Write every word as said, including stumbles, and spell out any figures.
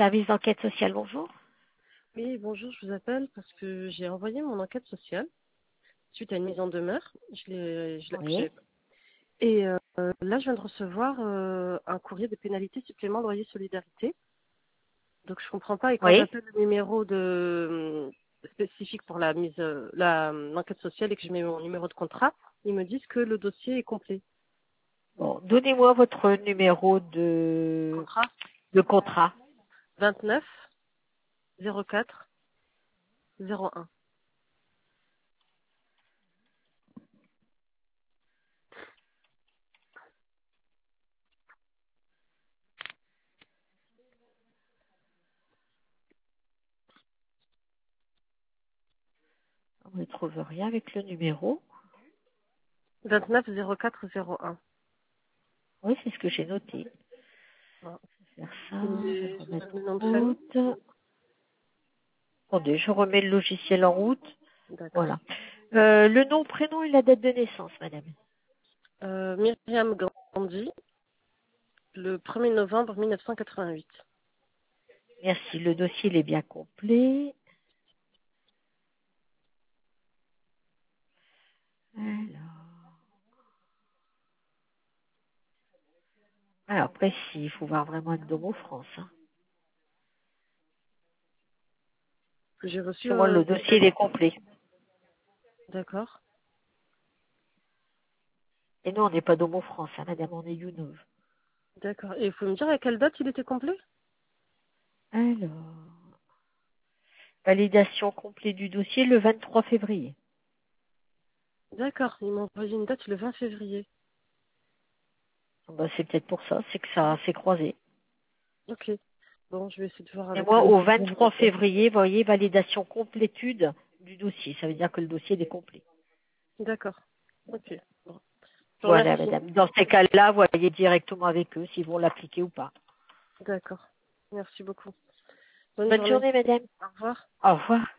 service d'enquête sociale, bonjour. Oui, bonjour, je vous appelle parce que j'ai envoyé mon enquête sociale suite à une mise en demeure. Je l'ai, je l'ai, Oui. j'ai- et euh, là, je viens de recevoir euh, un courrier de pénalité supplément loyer solidarité. Donc, je comprends pas. Et quand Oui. j'appelle le numéro de spécifique pour la mise, euh, la l'enquête sociale et que je mets mon numéro de contrat, ils me disent que le dossier est complet. Bon, donnez-moi votre numéro de, Contrat de contrat. vingt-neuf zéro quatre zéro un. On ne trouve rien avec le numéro. vingt-neuf zéro quatre zéro un. Oui, c'est ce que j'ai noté. Voilà. Je vais faire ça, je vais Et le remettre le en nom de famille. route. Attendez, je remets le logiciel en route. D'accord. Voilà. Euh, le nom, prénom et la date de naissance, madame. Euh, Myriam Grandi, le premier novembre mille neuf cent quatre-vingt-huit. Merci, le dossier il est bien complet. Alors, alors après, si, il faut voir vraiment une Domo France. Hein. Que j'ai reçu. Sur moi, Euh, le dossier il est complet. D'accord. Et nous, on n'est pas Domo France, hein, madame, on est Younov. D'accord. Et il faut me dire à quelle date il était complet? Alors, validation complète du dossier le vingt-trois février. D'accord. Ils m'ont envoyé une date le vingt février. Ben, c'est peut-être pour ça, c'est que ça s'est croisé. Ok. Bon, je vais essayer de voir Et avec moi, le. au vingt-trois février, vous voyez, validation complétude du dossier. Ça veut dire que le dossier il est complet. D'accord. Ok. Bon. Je vous Voilà, remercie. madame. Dans ces cas-là, vous voyez directement avec eux s'ils vont l'appliquer ou pas. D'accord. Merci beaucoup. Bonne Bonne journée. journée, madame. Au revoir. Au revoir.